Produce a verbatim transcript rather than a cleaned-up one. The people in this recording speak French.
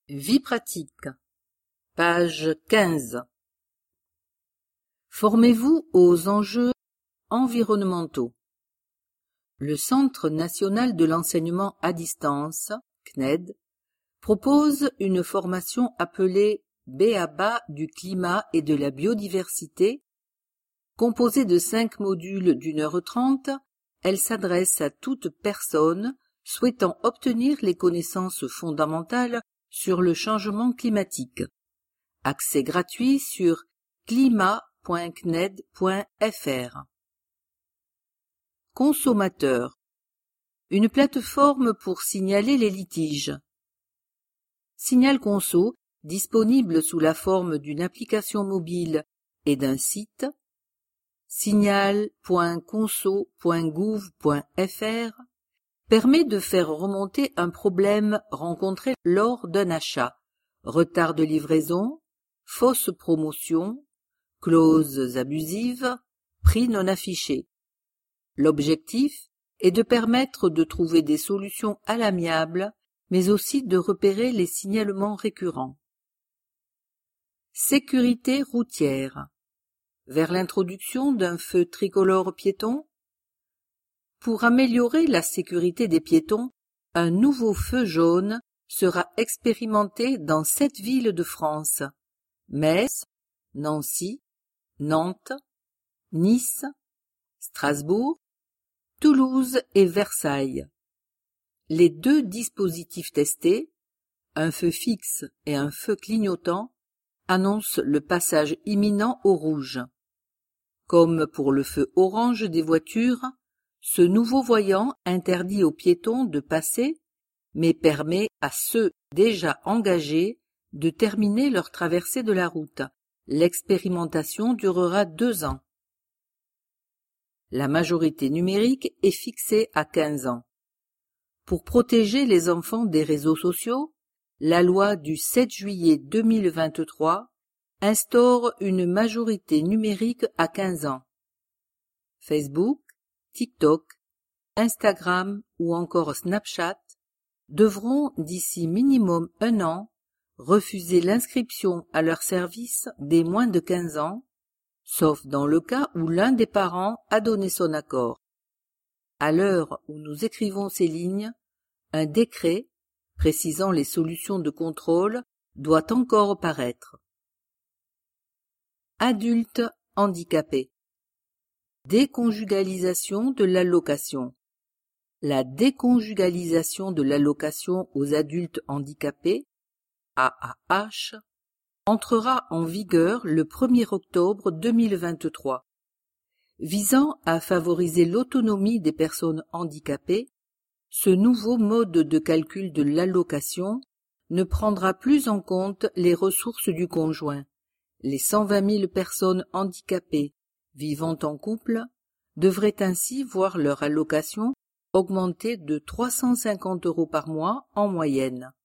Vie pratique. Page quinze. Formez-vous aux enjeux environnementaux. Le Centre national de l'enseignement à distance, C N E D, propose une formation appelée B A B A du climat et de la biodiversité. Composée de cinq modules d'une heure trente, elle s'adresse à toute personne souhaitant obtenir les connaissances fondamentales sur le changement climatique. Accès gratuit sur climat point c n e d point f r. Consommateur. Une plateforme pour signaler les litiges. Signal Conso, disponible sous la forme d'une application mobile et d'un site, signal point conso point gouv point f r, permet de faire remonter un problème rencontré lors d'un achat, retard de livraison, fausse promotion, clauses abusives, prix non affichés. L'objectif est de permettre de trouver des solutions à l'amiable, mais aussi de repérer les signalements récurrents. Sécurité routière. Vers l'introduction d'un feu tricolore piéton. Pour améliorer la sécurité des piétons, un nouveau feu jaune sera expérimenté dans sept villes de France: Metz, Nancy, Nantes, Nice, Strasbourg, Toulouse et Versailles. Les deux dispositifs testés, un feu fixe et un feu clignotant, annoncent le passage imminent au rouge. Comme pour le feu orange des voitures, ce nouveau voyant interdit aux piétons de passer, mais permet à ceux déjà engagés de terminer leur traversée de la route. L'expérimentation durera deux ans. La majorité numérique est fixée à quinze ans. Pour protéger les enfants des réseaux sociaux, la loi du sept juillet deux mille vingt-trois instaure une majorité numérique à quinze ans. Facebook, TikTok, Instagram ou encore Snapchat devront, d'ici minimum un an, refuser l'inscription à leur service des moins de quinze ans, sauf dans le cas où l'un des parents a donné son accord. À l'heure où nous écrivons ces lignes, un décret précisant les solutions de contrôle doit encore paraître. Adultes handicapés. Déconjugalisation de l'allocation. La déconjugalisation de l'allocation aux adultes handicapés, A A H, entrera en vigueur le premier octobre deux mille vingt-trois. Visant à favoriser l'autonomie des personnes handicapées, ce nouveau mode de calcul de l'allocation ne prendra plus en compte les ressources du conjoint. Les cent vingt mille personnes handicapées vivant en couple devraient ainsi voir leur allocation augmenter de trois cent cinquante euros par mois en moyenne.